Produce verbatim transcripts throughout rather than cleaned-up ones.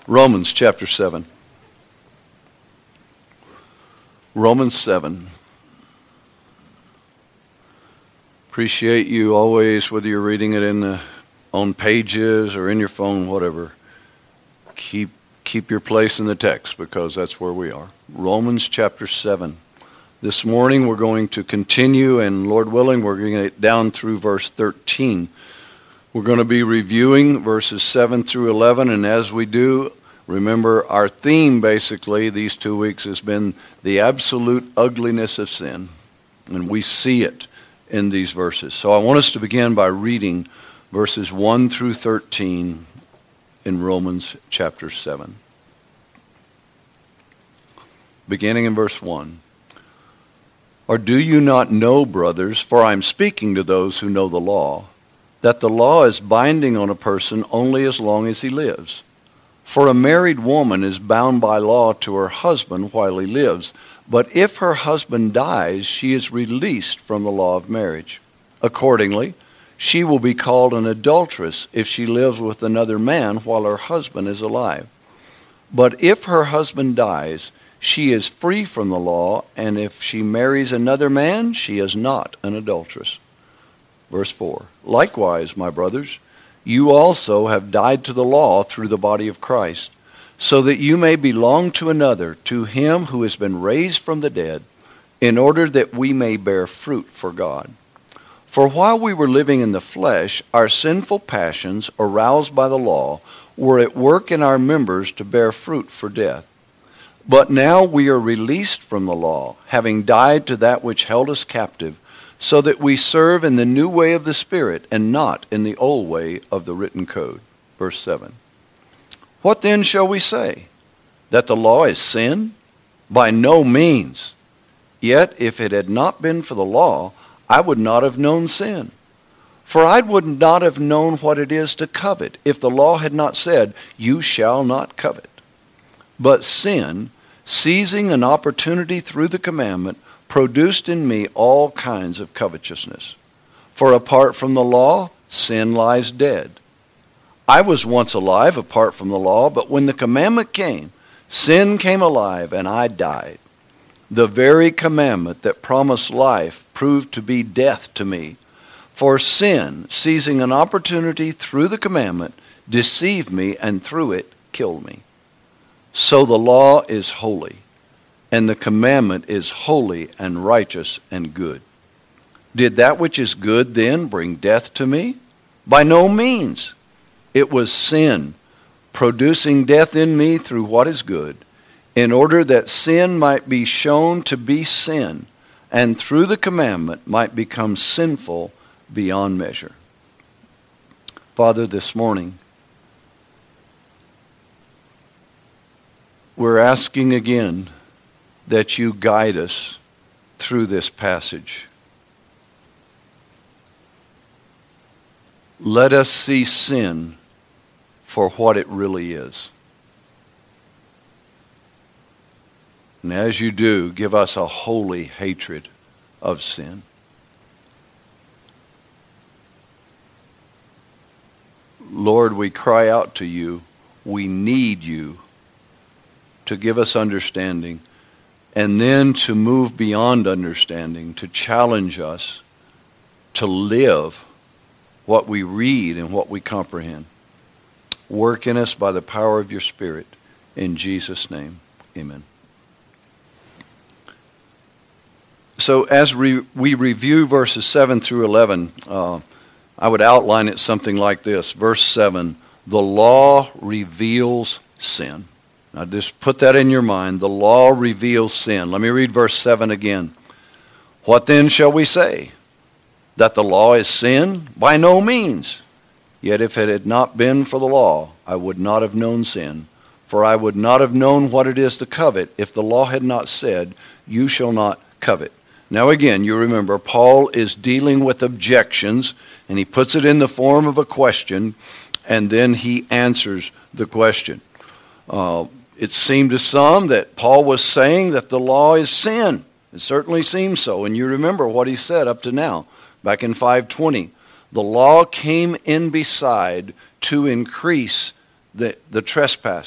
Romans chapter seven. Romans seven. Appreciate you always, whether you're reading it in the on pages or in your phone, whatever. Keep keep your place in the text because that's where we are. Romans chapter seven. This morning we're going to continue, and Lord willing, we're going to get down through verse thirteen. We're going to be reviewing verses seven through eleven, and as we do, remember our theme basically these two weeks has been the absolute ugliness of sin, and we see it in these verses. So I want us to begin by reading verses one through thirteen in Romans chapter seven. Beginning in verse one. Or do you not know, brothers, for I am speaking to those who know the law, that the law is binding on a person only as long as he lives? For a married woman is bound by law to her husband while he lives, but if her husband dies, she is released from the law of marriage. Accordingly, she will be called an adulteress if she lives with another man while her husband is alive. But if her husband dies, she is free from the law, and if she marries another man, she is not an adulteress. Verse four. Likewise, my brothers, you also have died to the law through the body of Christ, so that you may belong to another, to him who has been raised from the dead, in order that we may bear fruit for God. For while we were living in the flesh, our sinful passions, aroused by the law, were at work in our members to bear fruit for death. But now we are released from the law, having died to that which held us captive, so that we serve in the new way of the Spirit and not in the old way of the written code. Verse seven. What then shall we say? That the law is sin? By no means. Yet if it had not been for the law, I would not have known sin. For I would not have known what it is to covet if the law had not said, you shall not covet. But sin, seizing an opportunity through the commandment, produced in me all kinds of covetousness. For apart from the law, sin lies dead. I was once alive apart from the law, but when the commandment came, sin came alive and I died. The very commandment that promised life proved to be death to me. For sin, seizing an opportunity through the commandment, deceived me and through it killed me. So the law is holy, and the commandment is holy and righteous and good. Did that which is good then bring death to me? By no means. It was sin, producing death in me through what is good, in order that sin might be shown to be sin, and through the commandment might become sinful beyond measure. Father, this morning, we're asking again that you guide us through this passage. Let us see sin for what it really is. And as you do, give us a holy hatred of sin. Lord, we cry out to you. We need you to give us understanding, and then to move beyond understanding, to challenge us to live what we read and what we comprehend. Work in us by the power of your Spirit. In Jesus' name, amen. So as we, we review verses seven through eleven, uh, I would outline it something like this. Verse seven, the law reveals sin. Now just put that in your mind. The law reveals sin. Let me read verse seven again. What then shall we say? That the law is sin? By no means. Yet if it had not been for the law, I would not have known sin. For I would not have known what it is to covet if the law had not said, you shall not covet. Now again, you remember, Paul is dealing with objections, and he puts it in the form of a question, and then he answers the question. Uh, it seemed to some that Paul was saying that the law is sin. It certainly seems so, and you remember what he said up to now, back in five twenty. The law came in beside to increase the, the trespass,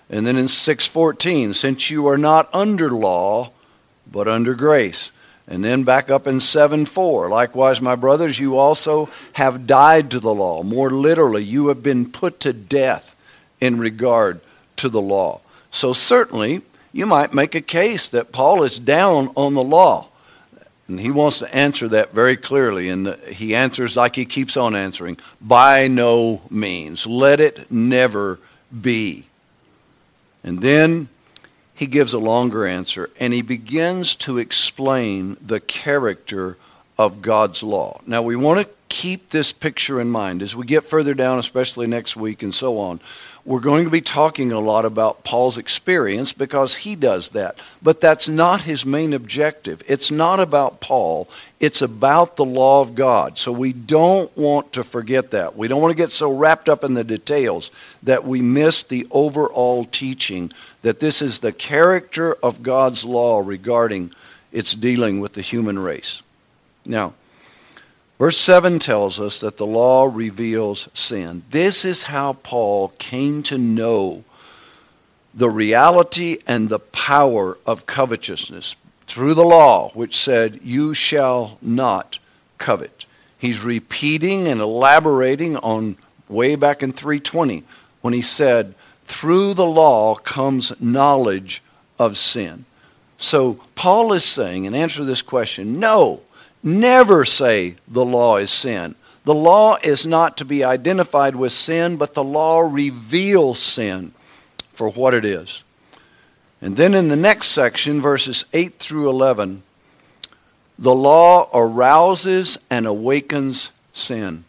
And then in six fourteen, since you are not under law, but under grace. And then back up in seven four, likewise, my brothers, you also have died to the law. More literally, you have been put to death in regard to the law. So certainly, you might make a case that Paul is down on the law. And he wants to answer that very clearly. And he answers like he keeps on answering, by no means. Let it never be. And then he gives a longer answer, and he begins to explain the character of God's law. Now, we want to keep this picture in mind as we get further down, especially next week and so on. We're going to be talking a lot about Paul's experience because he does that. But that's not his main objective. It's not about Paul. It's about the law of God. So we don't want to forget that. We don't want to get so wrapped up in the details that we miss the overall teaching that this is the character of God's law regarding its dealing with the human race. Now, verse seven tells us that the law reveals sin. This is how Paul came to know the reality and the power of covetousness through the law, which said, you shall not covet. He's repeating and elaborating on way back in three twenty when he said, through the law comes knowledge of sin. So Paul is saying, in answer to this question, no, never say the law is sin. The law is not to be identified with sin, but the law reveals sin for what it is. And then in the next section, verses eight through eleven, the law arouses and awakens sin.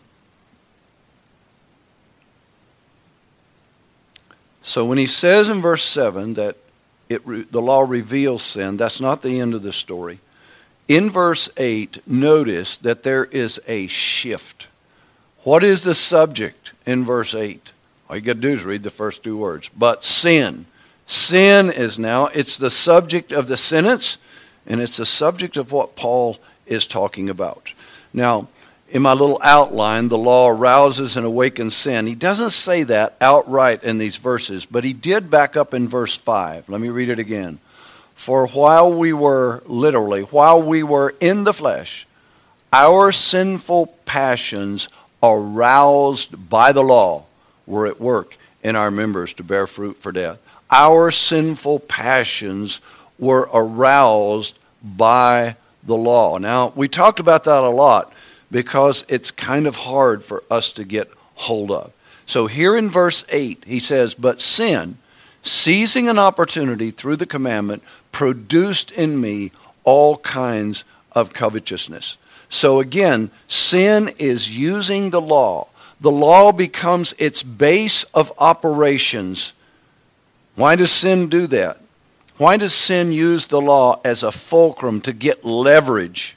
So when he says in verse seven that it, the law reveals sin, that's not the end of the story. In verse eight, notice that there is a shift. What is the subject in verse eight? All you got to do is read the first two words. But sin. Sin is now, it's the subject of the sentence, and it's the subject of what Paul is talking about. Now, in my little outline, the law arouses and awakens sin. He doesn't say that outright in these verses, but he did back up in verse five. Let me read it again. For while we were, literally, while we were in the flesh, our sinful passions aroused by the law were at work in our members to bear fruit for death. Our sinful passions were aroused by the law. Now, we talked about that a lot because it's kind of hard for us to get hold of. So here in verse eight, he says, but sin, seizing an opportunity through the commandment, produced in me all kinds of covetousness. So again, sin is using the law. The law becomes its base of operations. Why does sin do that? Why does sin use the law as a fulcrum to get leverage?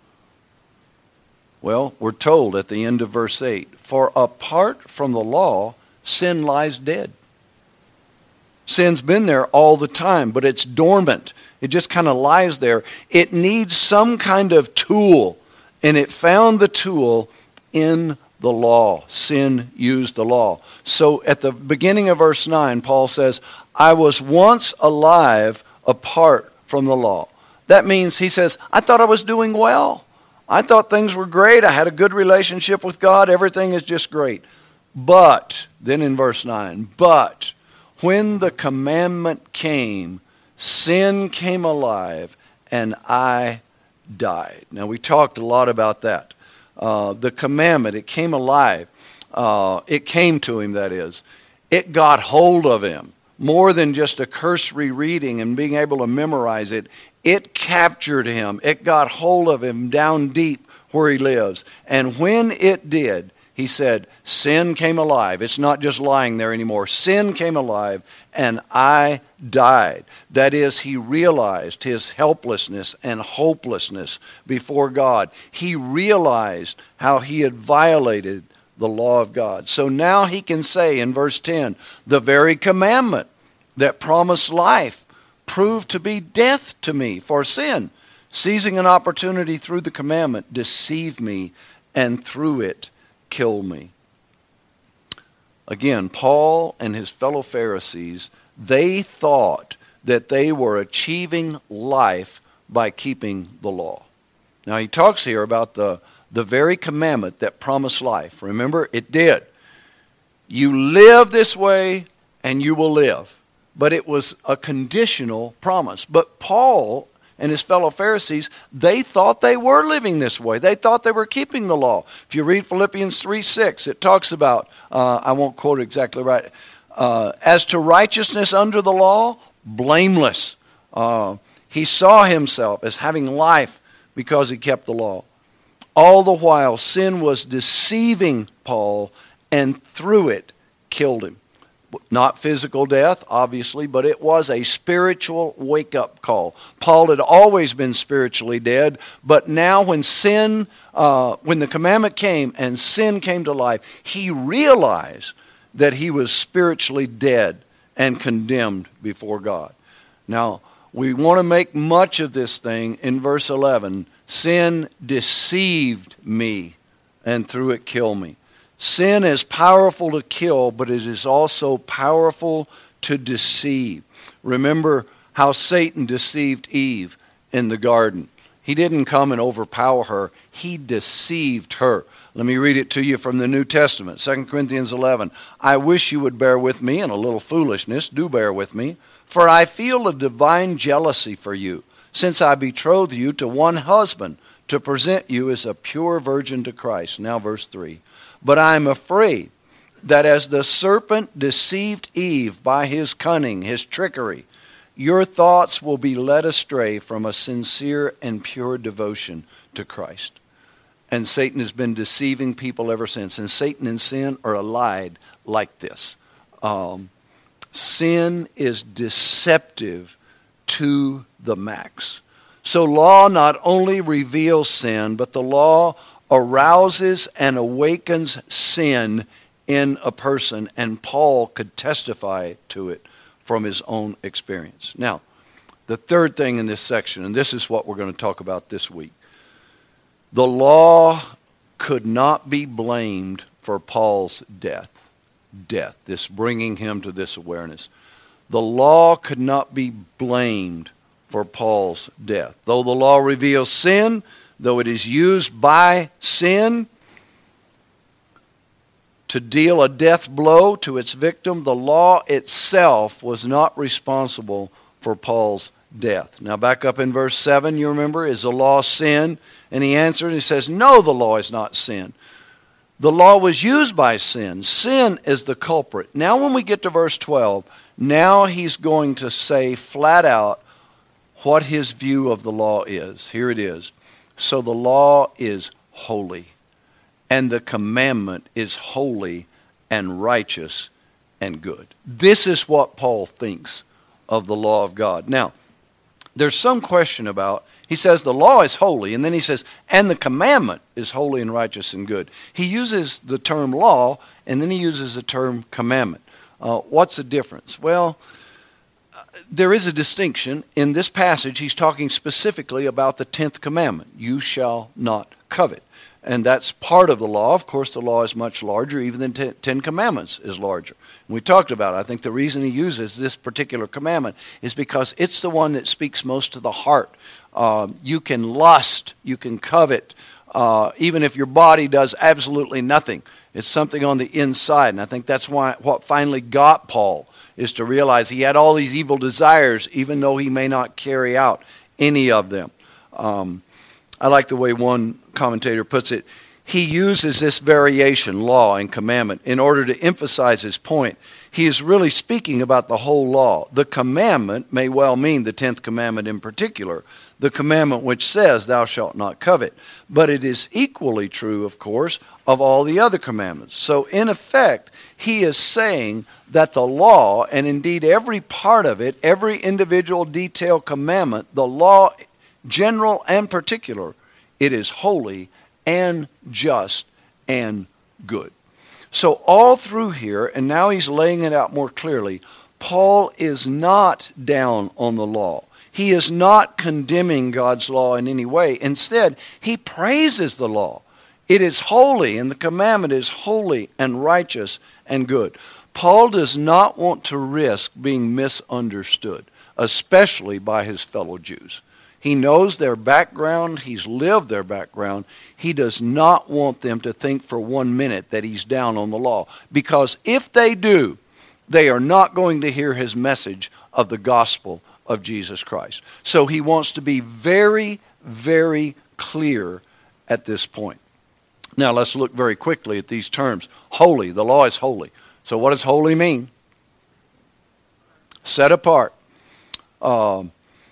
Well, we're told at the end of verse eight, for apart from the law, sin lies dead. Sin's been there all the time, but it's dormant. It just kind of lies there. It needs some kind of tool, and it found the tool in the law. Sin used the law. So at the beginning of verse nine, Paul says, I was once alive apart from the law. That means, he says, I thought I was doing well. I thought things were great. I had a good relationship with God. Everything is just great. But, then in verse nine, but when the commandment came, sin came alive and I died. Now, we talked a lot about that. Uh, the commandment, it came alive. Uh, it came to him, that is. It got hold of him. More than just a cursory reading and being able to memorize it. It captured him. It got hold of him down deep where he lives. And when it did, he said, sin came alive. It's not just lying there anymore. Sin came alive and I died. That is, he realized his helplessness and hopelessness before God. He realized how he had violated the law of God. So now he can say in verse ten, the very commandment that promised life proved to be death to me for sin. Seizing an opportunity through the commandment, deceived me, and through it killed me. Again, Paul and his fellow Pharisees, They thought that they were achieving life by keeping the law. Now he talks here about the, the very commandment that promised life. Remember, it did. You live this way and you will live. But it was a conditional promise. But Paul and his fellow Pharisees, they thought they were living this way. They thought they were keeping the law. If you read Philippians three six, it talks about, uh, I won't quote it exactly right, uh, as to righteousness under the law, blameless. Uh, he saw himself as having life because he kept the law. All the while, sin was deceiving Paul, and through it killed him. Not physical death, obviously, but it was a spiritual wake-up call. Paul had always been spiritually dead, but now when sin, uh, when the commandment came and sin came to life, he realized that he was spiritually dead and condemned before God. Now, we want to make much of this thing in verse eleven. Sin deceived me, and through it killed me. Sin is powerful to kill, but it is also powerful to deceive. Remember how Satan deceived Eve in the garden. He didn't come and overpower her. He deceived her. Let me read it to you from the New Testament, Second Corinthians eleven. I wish you would bear with me in a little foolishness. Do bear with me. For I feel a divine jealousy for you, since I betrothed you to one husband, to present you as a pure virgin to Christ. Now verse three. But I am afraid that as the serpent deceived Eve by his cunning, his trickery, your thoughts will be led astray from a sincere and pure devotion to Christ. And Satan has been deceiving people ever since. And Satan and sin are allied like this. Um, sin is deceptive to the max. So law not only reveals sin, but the law arouses and awakens sin in a person, and Paul could testify to it from his own experience. Now, the third thing in this section, and this is what we're going to talk about this week. The law could not be blamed for Paul's death. Death, this bringing him to this awareness. The law could not be blamed for Paul's death. Though the law reveals sin, though it is used by sin to deal a death blow to its victim, the law itself was not responsible for Paul's death. Now back up in verse seven, you remember, is the law sin? And he answered, he says, no, the law is not sin. The law was used by sin. Sin is the culprit. Now when we get to verse twelve, now he's going to say flat out what his view of the law is. Here it is. So the law is holy, and the commandment is holy and righteous and good. This is what Paul thinks of the law of God. Now, there's some question about, he says the law is holy, and then he says, and the commandment is holy and righteous and good. He uses the term law, and then he uses the term commandment. Uh, what's the difference? Well, there is a distinction. In this passage, he's talking specifically about the tenth commandment. You shall not covet. And that's part of the law. Of course, the law is much larger. Even the ten, ten commandments is larger. And we talked about it. I think the reason he uses this particular commandment is because it's the one that speaks most to the heart. Uh, you can lust. You can covet. Uh, even if your body does absolutely nothing. It's something on the inside. And I think that's why what finally got Paul is to realize he had all these evil desires, even though he may not carry out any of them. Um, I like the way one commentator puts it. He uses this variation, law and commandment, in order to emphasize his point. He is really speaking about the whole law. The commandment may well mean the tenth commandment in particular, the commandment which says, thou shalt not covet. But it is equally true, of course, of all the other commandments. So in effect, he is saying that the law, and indeed every part of it, every individual detailed commandment, the law, general and particular, it is holy and just and good. So all through here, and now he's laying it out more clearly, Paul is not down on the law. He is not condemning God's law in any way. Instead, he praises the law. It is holy, and the commandment is holy and righteous and good. Paul does not want to risk being misunderstood, especially by his fellow Jews. He knows their background. He's lived their background. He does not want them to think for one minute that he's down on the law. Because if they do, they are not going to hear his message of the gospel of Jesus Christ. So he wants to be very, very clear at this point. Now let's look very quickly at these terms. Holy, the law is holy. So what does holy mean? Set apart. Um,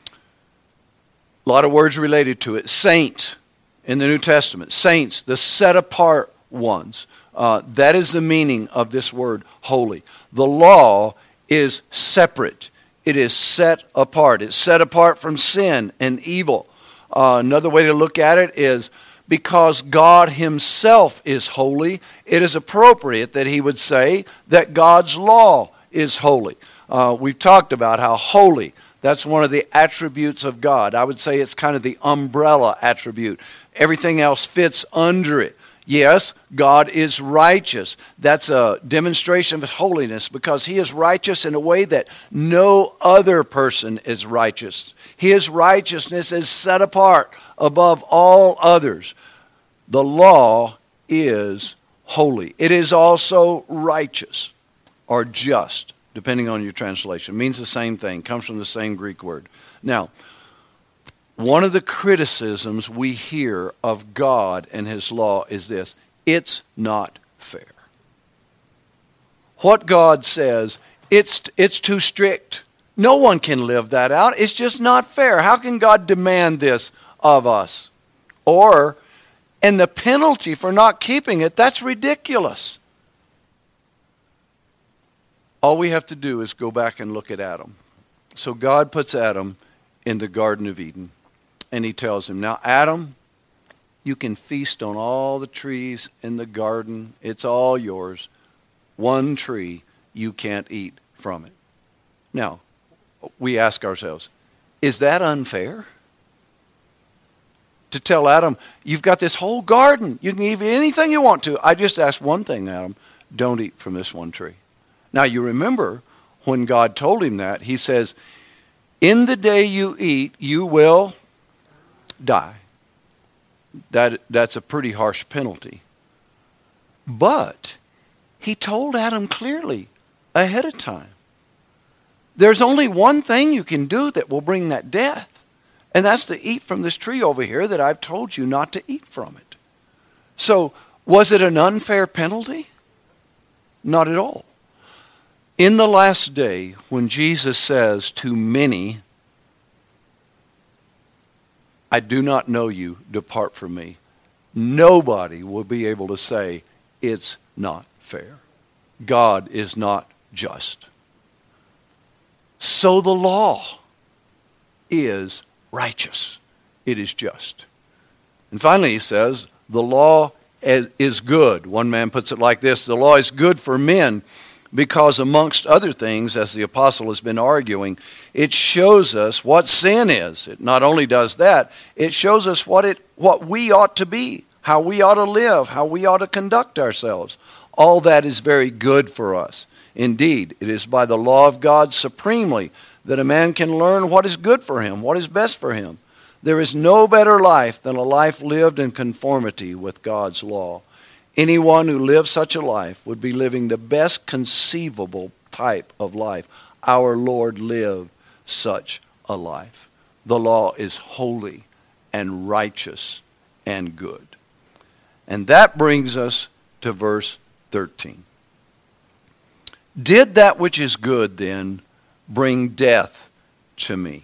a lot of words related to it. Saint in the New Testament. Saints, the set apart ones. Uh, that is the meaning of this word holy. The law is separate. It is set apart. It's set apart from sin and evil. Uh, another way to look at it is because God himself is holy, it is appropriate that he would say that God's law is holy. Uh, we've talked about how holy, that's one of the attributes of God. I would say it's kind of the umbrella attribute. Everything else fits under it. Yes, God is righteous. That's a demonstration of his holiness because he is righteous in a way that no other person is righteous. His righteousness is set apart above all others. The law is holy. It is also righteous or just, depending on your translation. It means the same thing. Comes from the same Greek word. Now, one of the criticisms we hear of God and his law is this: it's not fair. What God says, it's, it's too strict. No one can live that out. It's just not fair. How can God demand this of us? Or, and the penalty for not keeping it, that's ridiculous. All we have to do is go back and look at Adam. So God puts Adam in the Garden of Eden. And he tells him, now Adam, you can feast on all the trees in the garden. It's all yours. One tree, you can't eat from it. Now, we ask ourselves, is that unfair? To tell Adam, you've got this whole garden. You can eat anything you want to. I just ask one thing, Adam. Don't eat from this one tree. Now, you remember when God told him that, he says, in the day you eat, you will die. That, that's a pretty harsh penalty. But he told Adam clearly ahead of time, there's only one thing you can do that will bring that death, and that's to eat from this tree over here that I've told you not to eat from it. So, was it an unfair penalty? Not at all. In the last day, when Jesus says to many, I do not know you, depart from me, nobody will be able to say it's not fair. God is not just. So the law is righteous. It is just. And finally he says, the law is good. One man puts it like this: the law is good for men because, amongst other things, as the apostle has been arguing, it shows us what sin is. It not only does that, it shows us what it what we ought to be, how we ought to live, how we ought to conduct ourselves. All that is very good for us. Indeed, it is by the law of God supremely that a man can learn what is good for him, what is best for him. There is no better life than a life lived in conformity with God's law. Anyone who lives such a life would be living the best conceivable type of life. Our Lord lived such a life. The law is holy and righteous and good. And that brings us to verse thirteen. Did that which is good then bring death to me?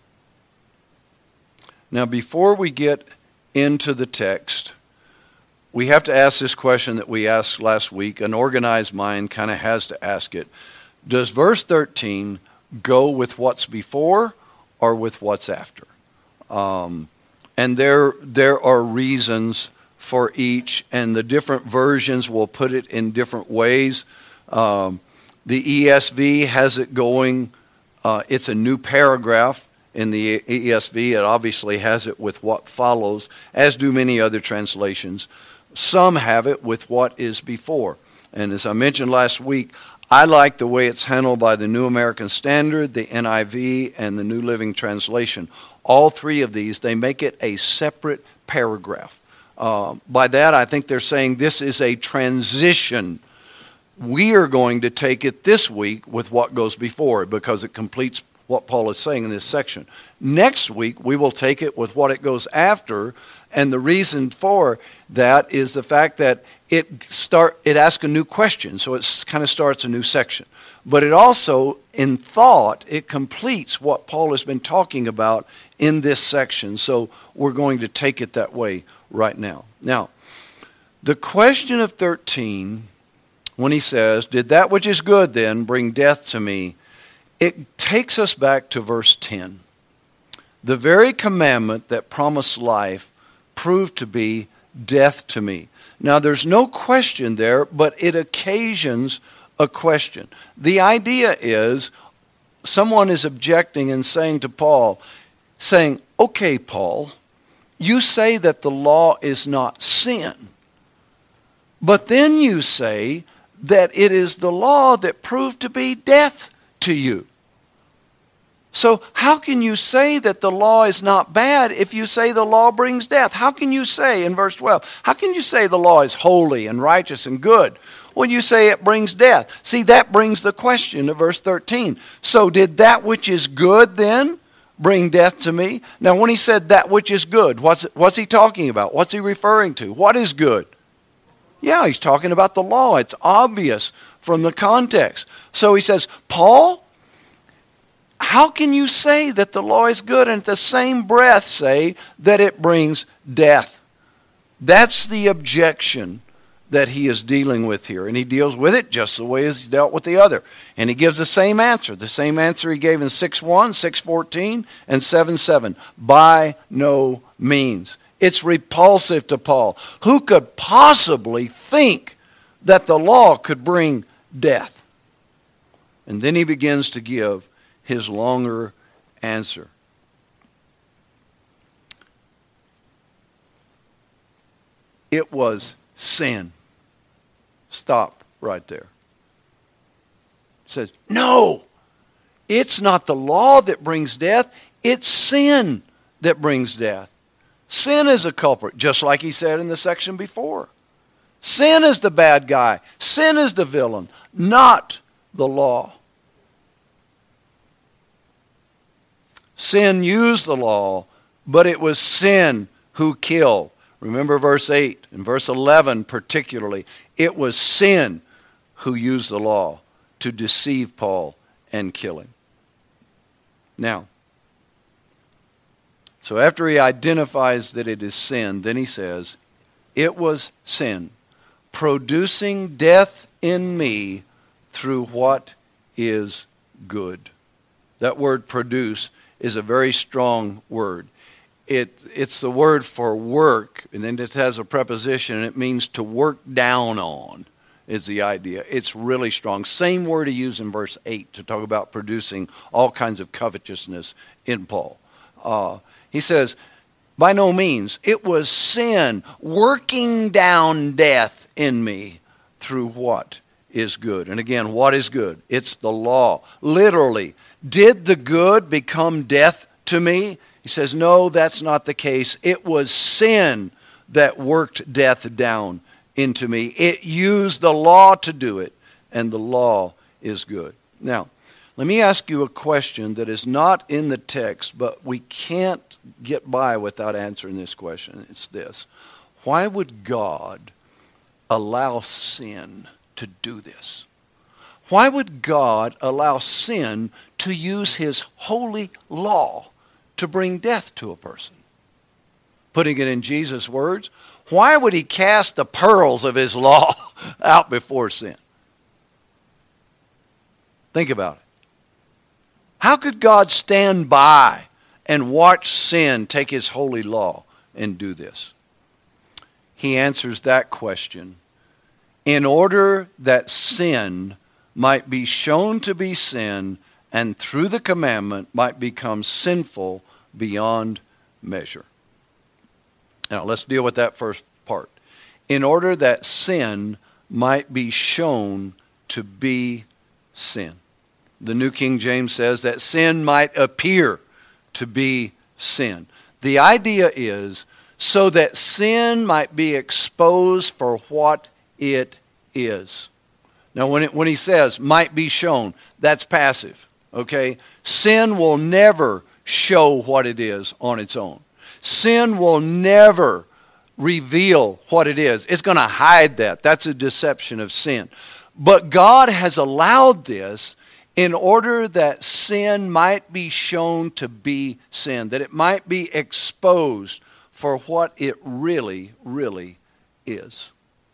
Now, before we get into the text, we have to ask this question that we asked last week. An organized mind kind of has to ask it. Does verse thirteen go with what's before or with what's after? Um, and there, there are reasons for each, and the different versions will put it in different ways. Um, the E S V has it going, uh, it's a new paragraph. In the E S V, it obviously has it with what follows, as do many other translations. Some have it with what is before. And as I mentioned last week, I like the way it's handled by the New American Standard, the N I V, and the New Living Translation. All three of these, they make it a separate paragraph. Uh, by that, I think they're saying this is a transition. We are going to take it this week with what goes before it because it completes what Paul is saying in this section. Next week, we will take it with what it goes after, and the reason for that is the fact that it start it asks a new question, so it kind of starts a new section. But it also, in thought, it completes what Paul has been talking about in this section, so we're going to take it that way right now. Now, the question of thirteen, when he says, "Did that which is good then bring death to me?" it takes us back to verse ten. The very commandment that promised life proved to be death to me. Now, there's no question there, but it occasions a question. The idea is someone is objecting and saying to Paul, saying, "Okay, Paul, you say that the law is not sin, but then you say that it is the law that proved to be death to you. So how can you say that the law is not bad if you say the law brings death? How can you say, in verse twelve, how can you say the law is holy and righteous and good when you say it brings death?" See, that brings the question to verse thirteen. So did that which is good then bring death to me? Now, when he said that which is good, what's, what's he talking about? What's he referring to? What is good? Yeah, he's talking about the law. It's obvious from the context. So he says, Paul, how can you say that the law is good and at the same breath say that it brings death? That's the objection that he is dealing with here. And he deals with it just the way he's dealt with the other. And he gives the same answer. The same answer he gave in six one, six fourteen, and seven seven. By no means. It's repulsive to Paul. Who could possibly think that the law could bring death? And then he begins to give his longer answer. It was sin. Stop right there. It says, no, it's not the law that brings death. It's sin that brings death. Sin is a culprit, just like he said in the section before. Sin is the bad guy. Sin is the villain, not the law. Sin used the law, but it was sin who killed. Remember verse eight and verse eleven particularly. It was sin who used the law to deceive Paul and kill him. Now, so after he identifies that it is sin, then he says, it was sin, producing death in me through what is good. That word produce is a very strong word. It, it's the word for work, and then it has a preposition, and it means to work down on, is the idea. It's really strong. Same word he used in verse eight to talk about producing all kinds of covetousness in Paul. Uh, he says, by no means, it was sin working down death in me through what is good. And again, what is good? It's the law. Literally, did the good become death to me? He says, no, that's not the case. It was sin that worked death down into me. It used the law to do it, and the law is good. Now, let me ask you a question that is not in the text, but we can't get by without answering this question. It's this. Why would God allow sin to do this? Why would God allow sin to use his holy law to bring death to a person? Putting it in Jesus' words, why would he cast the pearls of his law out before sin? Think about it. How could God stand by and watch sin take his holy law and do this? He answers that question in order that sin might be shown to be sin, and through the commandment might become sinful beyond measure. Now, let's deal with that first part. In order that sin might be shown to be sin. The New King James says that sin might appear to be sin. The idea is so that sin might be exposed for what it is. Now, when, it, when he says might be shown, that's passive, okay? Sin will never show what it is on its own. Sin will never reveal what it is. It's going to hide that. That's a deception of sin. But God has allowed this in order that sin might be shown to be sin, that it might be exposed for what it really, really is.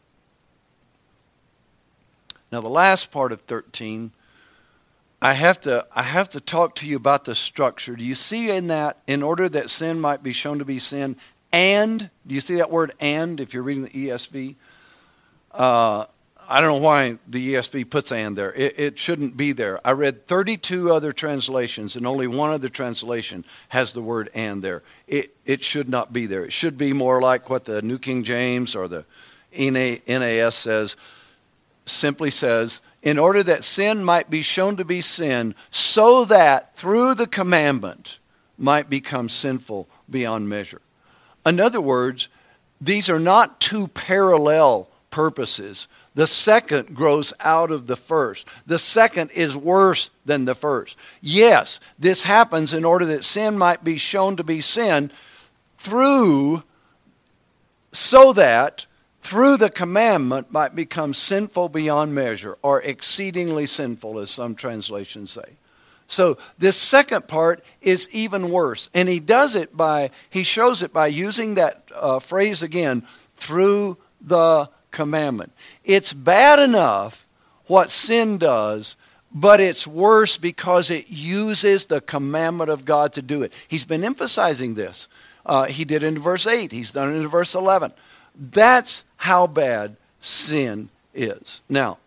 Now, the last part of thirteen, I have to I have to talk to you about the structure. Do you see in that, in order that sin might be shown to be sin, and, do you see that word and, if you're reading the E S V? Uh, I don't know why the E S V puts and there. It, it shouldn't be there. I read thirty-two other translations, and only one other translation has the word and there. It, it should not be there. It should be more like what the New King James or the N A S says. Simply says, in order that sin might be shown to be sin, so that through the commandment might become sinful beyond measure. In other words, these are not two parallel purposes. The second grows out of the first. The second is worse than the first. Yes, this happens in order that sin might be shown to be sin through, so that through the commandment might become sinful beyond measure, or exceedingly sinful, as some translations say. So this second part is even worse. And he does it by, he shows it by using that uh, phrase again, through the commandment. It's bad enough what sin does, but it's worse because it uses the commandment of God to do it. He's been emphasizing this. Uh, he did it in verse eight. He's done it in verse eleven. That's how bad sin is. Now,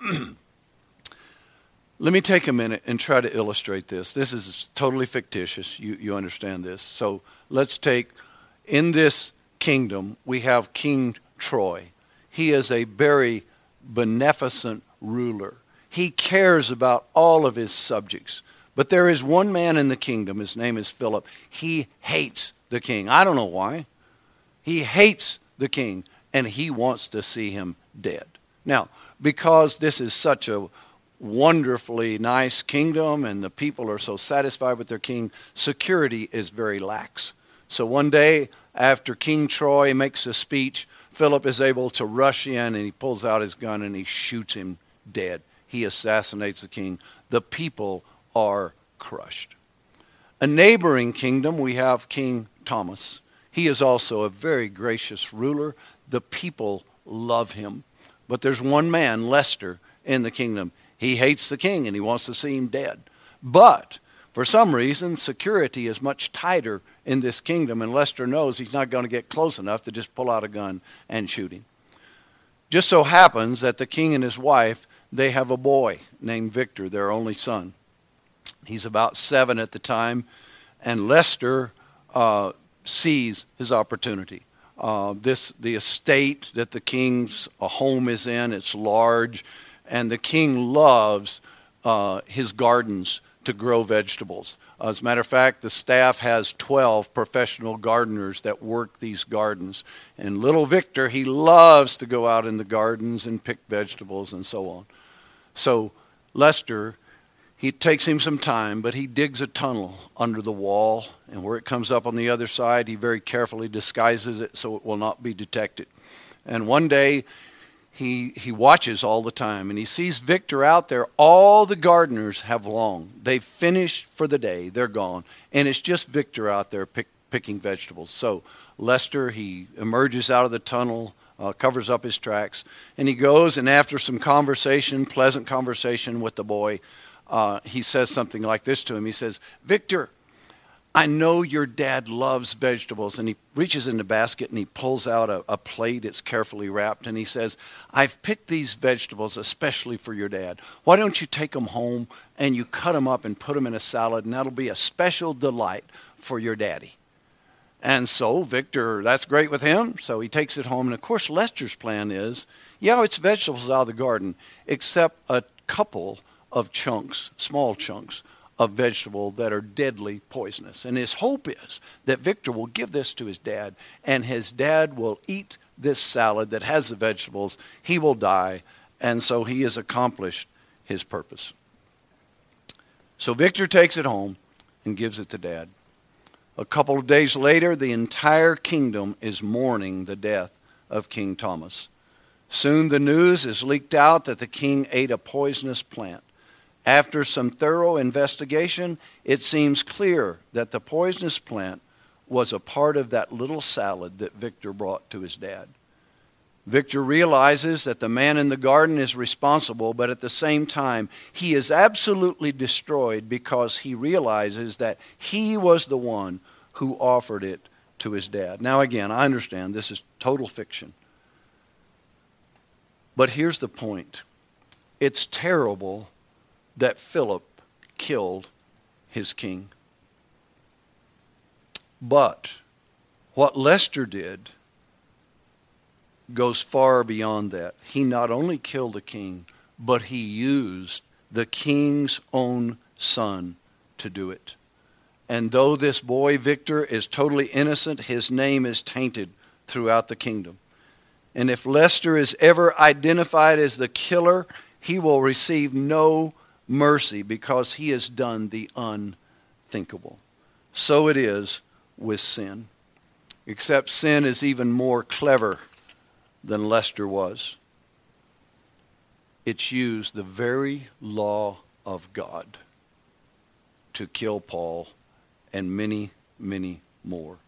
let me take a minute and try to illustrate this. This is totally fictitious. You, you understand this. So let's take, in this kingdom, we have King Troy. He is a very beneficent ruler. He cares about all of his subjects. But there is one man in the kingdom. His name is Philip. He hates the king. I don't know why. He hates the king, and he wants to see him dead. Now, because this is such a wonderfully nice kingdom and the people are so satisfied with their king, security is very lax. So one day, after King Troy makes a speech, Philip is able to rush in, and he pulls out his gun and he shoots him dead. He assassinates the king. The people are crushed. A neighboring kingdom, we have King Thomas. He is also a very gracious ruler. The people love him. But there's one man, Leicester, in the kingdom. He hates the king and he wants to see him dead. But for some reason, security is much tighter in this kingdom, and Leicester knows he's not going to get close enough to just pull out a gun and shoot him. Just so happens that the king and his wife, they have a boy named Victor, their only son. He's about seven at the time, and Leicester uh, sees his opportunity. Uh, this the estate that the king's uh, home is in, it's large, and the king loves uh, his gardens to grow vegetables. Uh, as a matter of fact, the staff has twelve professional gardeners that work these gardens. And little Victor, he loves to go out in the gardens and pick vegetables and so on. So Leicester, he takes him some time, but he digs a tunnel under the wall, and where it comes up on the other side, he very carefully disguises it so it will not be detected. And one day, he he watches all the time, and he sees Victor out there. All the gardeners have long. They've finished for the day. They're gone. And it's just Victor out there pick, picking vegetables. So Leicester, he emerges out of the tunnel, uh, covers up his tracks, and he goes, and after some conversation, pleasant conversation with the boy, Uh, he says something like this to him. He says, Victor, I know your dad loves vegetables. And he reaches in the basket and he pulls out a, a plate. It's carefully wrapped. And he says, I've picked these vegetables especially for your dad. Why don't you take them home and you cut them up and put them in a salad, and that'll be a special delight for your daddy. And so Victor, that's great with him. So he takes it home. And of course, Lester's plan is, yeah, it's vegetables out of the garden, except a couple of chunks, small chunks of vegetable that are deadly poisonous. And his hope is that Victor will give this to his dad, and his dad will eat this salad that has the vegetables. He will die, and so he has accomplished his purpose. So Victor takes it home and gives it to Dad. A couple of days later, the entire kingdom is mourning the death of King Thomas. Soon the news is leaked out that the king ate a poisonous plant. After some thorough investigation, it seems clear that the poisonous plant was a part of that little salad that Victor brought to his dad. Victor realizes that the man in the garden is responsible, but at the same time, he is absolutely destroyed because he realizes that he was the one who offered it to his dad. Now again, I understand this is total fiction. But here's the point. It's terrible that Philip killed his king. But what Lester did goes far beyond that. He not only killed the king, but he used the king's own son to do it. And though this boy, Victor, is totally innocent, his name is tainted throughout the kingdom. And if Lester is ever identified as the killer, he will receive no mercy because he has done the unthinkable. So it is with sin. Except sin is even more clever than Lester was. It's used the very law of God to kill Paul and many, many more.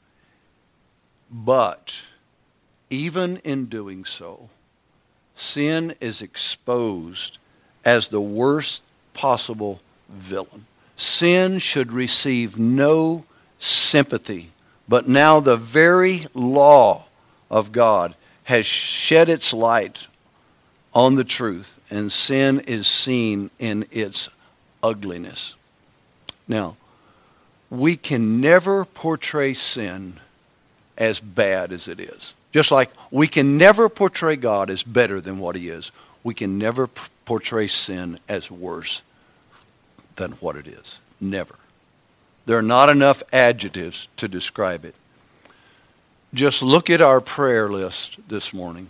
But even in doing so, sin is exposed as the worst possible villain. Sin should receive no sympathy, but now the very law of God has shed its light on the truth, and sin is seen in its ugliness. Now, we can never portray sin as bad as it is. Just like we can never portray God as better than what he is, we can never p- portray sin as worse than what it is. Never. There are not enough adjectives to describe it. Just look at our prayer list this morning.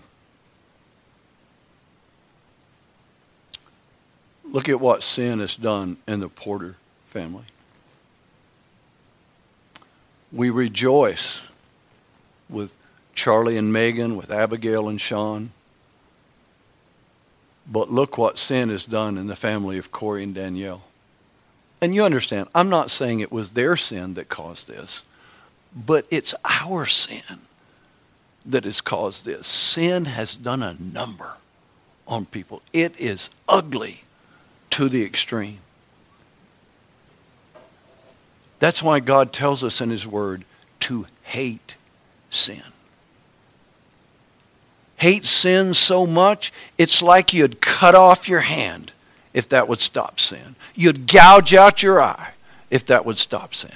Look at what sin has done in the Porter family. We rejoice with Charlie and Megan, with Abigail and Sean. But look what sin has done in the family of Corey and Danielle. And you understand, I'm not saying it was their sin that caused this, but it's our sin that has caused this. Sin has done a number on people. It is ugly to the extreme. That's why God tells us in his word to hate sin. Hate sin so much, it's like you'd cut off your hand if that would stop sin. You'd gouge out your eye if that would stop sin.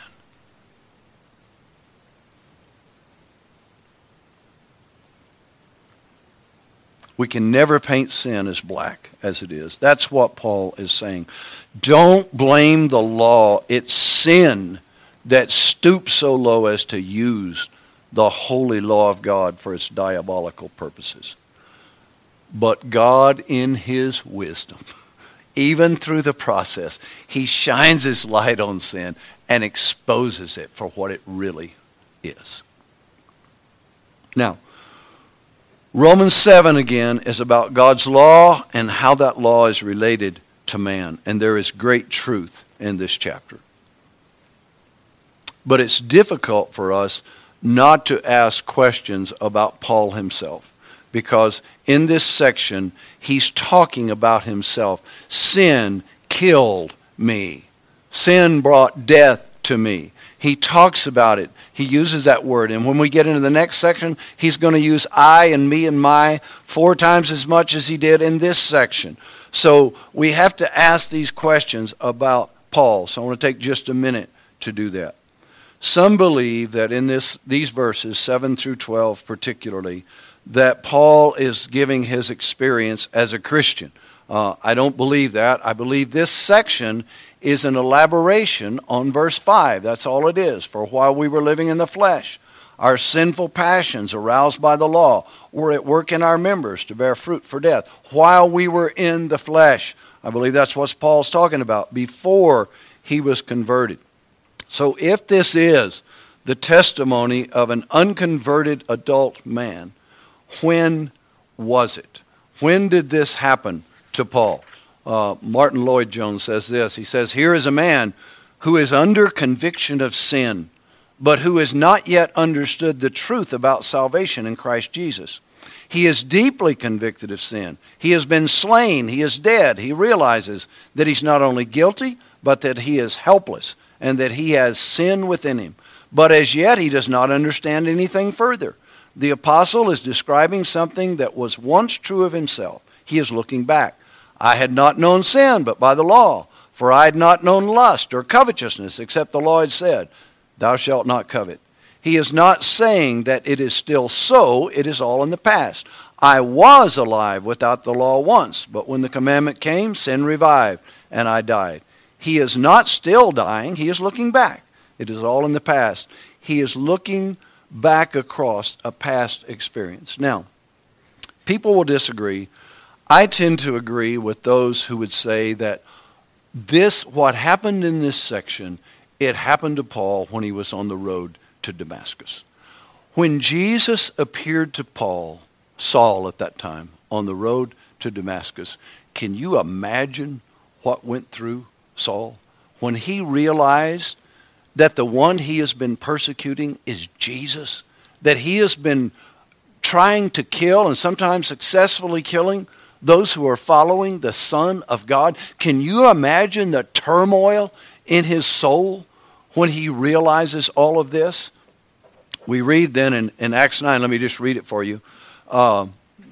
We can never paint sin as black as it is. That's what Paul is saying. Don't blame the law. It's sin that stoops so low as to use the holy law of God for its diabolical purposes. But God, in his wisdom, even through the process, he shines his light on sin and exposes it for what it really is. Now, Romans seven again is about God's law and how that law is related to man. And there is great truth in this chapter. But it's difficult for us not to ask questions about Paul himself. Because in this section, he's talking about himself. Sin killed me. Sin brought death to me. He talks about it. He uses that word. And when we get into the next section, he's going to use I and me and my four times as much as he did in this section. So we have to ask these questions about Paul. So I want to take just a minute to do that. Some believe that in this these verses, seven through twelve particularly, that Paul is giving his experience as a Christian. Uh, I don't believe that. I believe this section is an elaboration on verse five. That's all it is. For while we were living in the flesh, our sinful passions aroused by the law were at work in our members to bear fruit for death. While we were in the flesh. I believe that's what Paul's talking about, before he was converted. So if this is the testimony of an unconverted adult man, when was it? When did this happen to Paul? Uh, Martin Lloyd-Jones says this. He says, here is a man who is under conviction of sin, but who has not yet understood the truth about salvation in Christ Jesus. He is deeply convicted of sin. He has been slain. He is dead. He realizes that he's not only guilty, but that he is helpless and that he has sin within him. But as yet, he does not understand anything further. The apostle is describing something that was once true of himself. He is looking back. I had not known sin but by the law, for I had not known lust or covetousness, except the law had said, thou shalt not covet. He is not saying that it is still so, it is all in the past. I was alive without the law once, but when the commandment came, sin revived, and I died. He is not still dying, he is looking back. It is all in the past. He is looking back across a past experience. Now, people will disagree. I tend to agree with those who would say that this, what happened in this section, it happened to Paul when he was on the road to Damascus. When Jesus appeared to Paul, Saul at that time, on the road to Damascus, can you imagine what went through Saul? When he realized that the one he has been persecuting is Jesus, that he has been trying to kill and sometimes successfully killing those who are following the Son of God. Can you imagine the turmoil in his soul when he realizes all of this? We read then in, in Acts nine, let me just read it for you. Uh,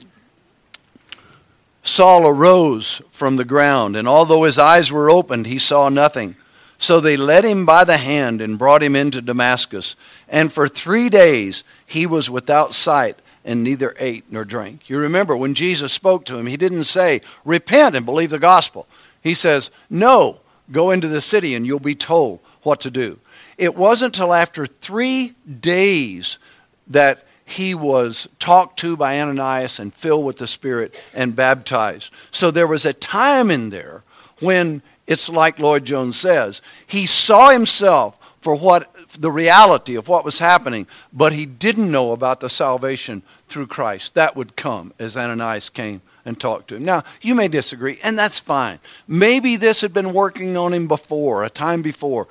Saul arose from the ground, and although his eyes were opened, he saw nothing. So they led him by the hand and brought him into Damascus. And for three days he was without sight and neither ate nor drank. You remember when Jesus spoke to him, he didn't say, repent and believe the gospel. He says, no, go into the city and you'll be told what to do. It wasn't until after three days that he was talked to by Ananias and filled with the Spirit and baptized. So there was a time in there when, it's like Lloyd-Jones says, he saw himself for what the reality of what was happening, but he didn't know about the salvation through Christ. That would come as Ananias came and talked to him. Now, you may disagree, and that's fine. Maybe this had been working on him before, a time before.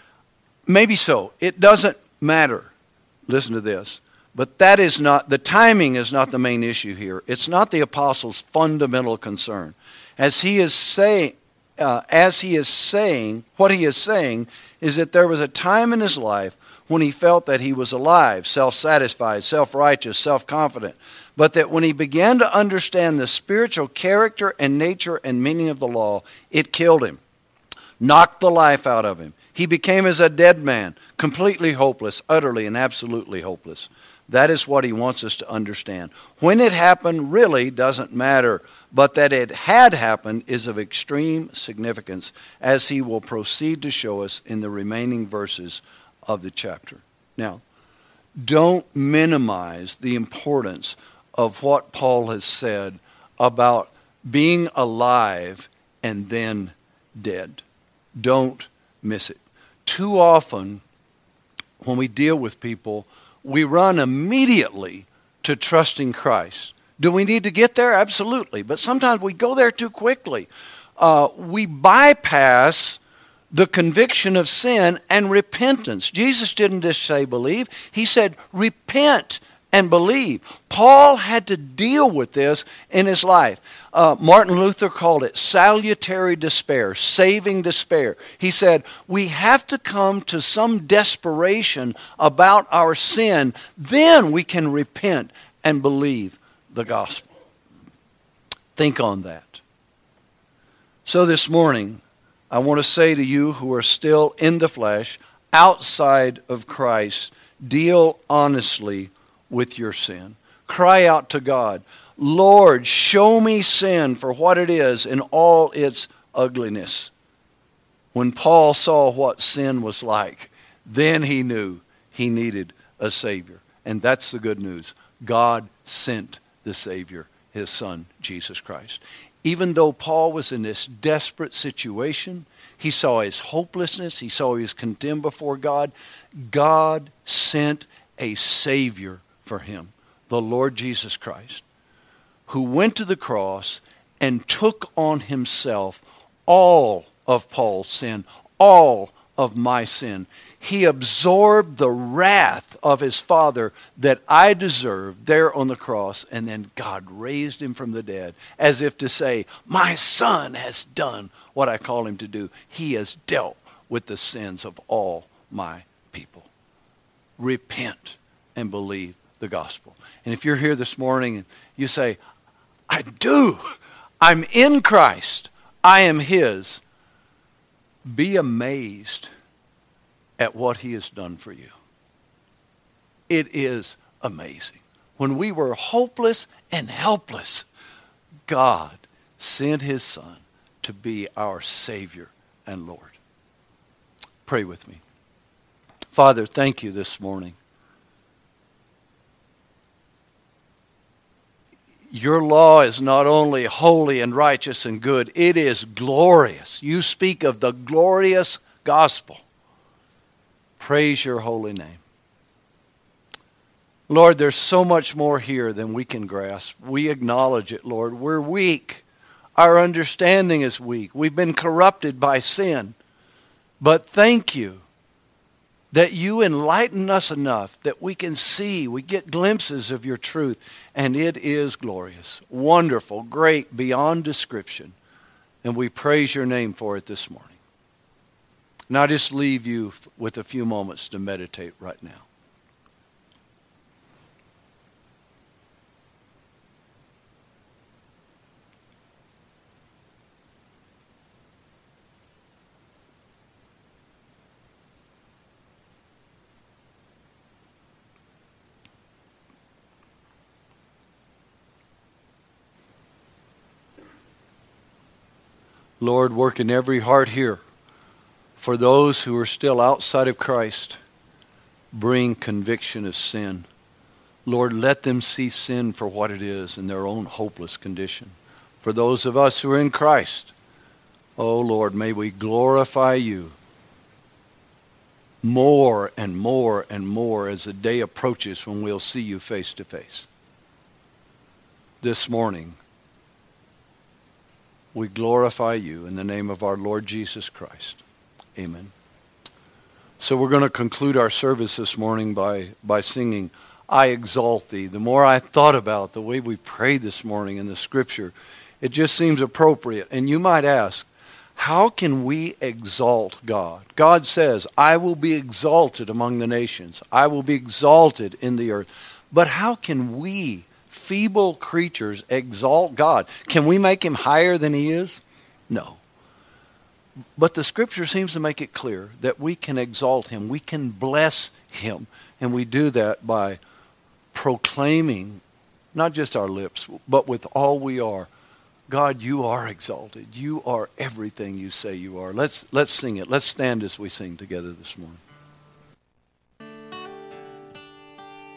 Maybe so. It doesn't matter. Listen to this. But that is not, the timing is not the main issue here. It's not the apostle's fundamental concern. As he is saying, uh, as he is saying, what he is saying is that there was a time in his life when he felt that he was alive, self-satisfied, self-righteous, self-confident. But that when he began to understand the spiritual character and nature and meaning of the law, it killed him, knocked the life out of him. He became as a dead man, completely hopeless, utterly and absolutely hopeless. That is what he wants us to understand. When it happened really doesn't matter, but that it had happened is of extreme significance, as he will proceed to show us in the remaining verses of the chapter. Now, don't minimize the importance of what Paul has said about being alive and then dead. Don't miss it. Too often, when we deal with people, we run immediately to trusting Christ. Do we need to get there? Absolutely. But sometimes we go there too quickly. Uh, we bypass the conviction of sin and repentance. Jesus didn't just say believe. He said repent and believe. Paul had to deal with this in his life. Uh, Martin Luther called it salutary despair, saving despair. He said, we have to come to some desperation about our sin. Then we can repent and believe the gospel. Think on that. So this morning, I want to say to you who are still in the flesh, outside of Christ, deal honestly with your sin. Cry out to God. Lord, show me sin for what it is in all its ugliness. When Paul saw what sin was like, then he knew he needed a Savior. And that's the good news. God sent the Savior, his Son, Jesus Christ. Even though Paul was in this desperate situation, he saw his hopelessness, he saw he was condemned before God, God sent a Savior for him, the Lord Jesus Christ, who went to the cross and took on himself all of Paul's sin, all of my sin. He absorbed the wrath of his Father that I deserved there on the cross, and then God raised him from the dead, as if to say, my Son has done what I call him to do. He has dealt with the sins of all my people. Repent and believe the gospel. And if you're here this morning and you say, I do, I'm in Christ, I am his, be amazed at what he has done for you. It is amazing. When we were hopeless and helpless, God sent his Son to be our Savior and Lord. Pray with me. Father, thank you this morning. Your law is not only holy and righteous and good, it is glorious. You speak of the glorious gospel. Praise your holy name. Lord, there's so much more here than we can grasp. We acknowledge it, Lord. We're weak. Our understanding is weak. We've been corrupted by sin. But thank you that you enlighten us enough that we can see, we get glimpses of your truth, and it is glorious, wonderful, great, beyond description. And we praise your name for it this morning. And I just leave you with a few moments to meditate right now. Lord, work in every heart here. For those who are still outside of Christ, bring conviction of sin. Lord, let them see sin for what it is in their own hopeless condition. For those of us who are in Christ, oh Lord, may we glorify you more and more and more as the day approaches when we'll see you face to face. This morning, we glorify you in the name of our Lord Jesus Christ. Amen. So we're going to conclude our service this morning by, by singing, I Exalt Thee. The more I thought about the way we prayed this morning in the Scripture, it just seems appropriate. And you might ask, how can we exalt God? God says, I will be exalted among the nations. I will be exalted in the earth. But how can we, feeble creatures, exalt God? Can we make him higher than he is? No. But the Scripture seems to make it clear that we can exalt him. We can bless him. And we do that by proclaiming, not just our lips, but with all we are, God, you are exalted. You are everything you say you are. Let's, let's sing it. Let's stand as we sing together this morning.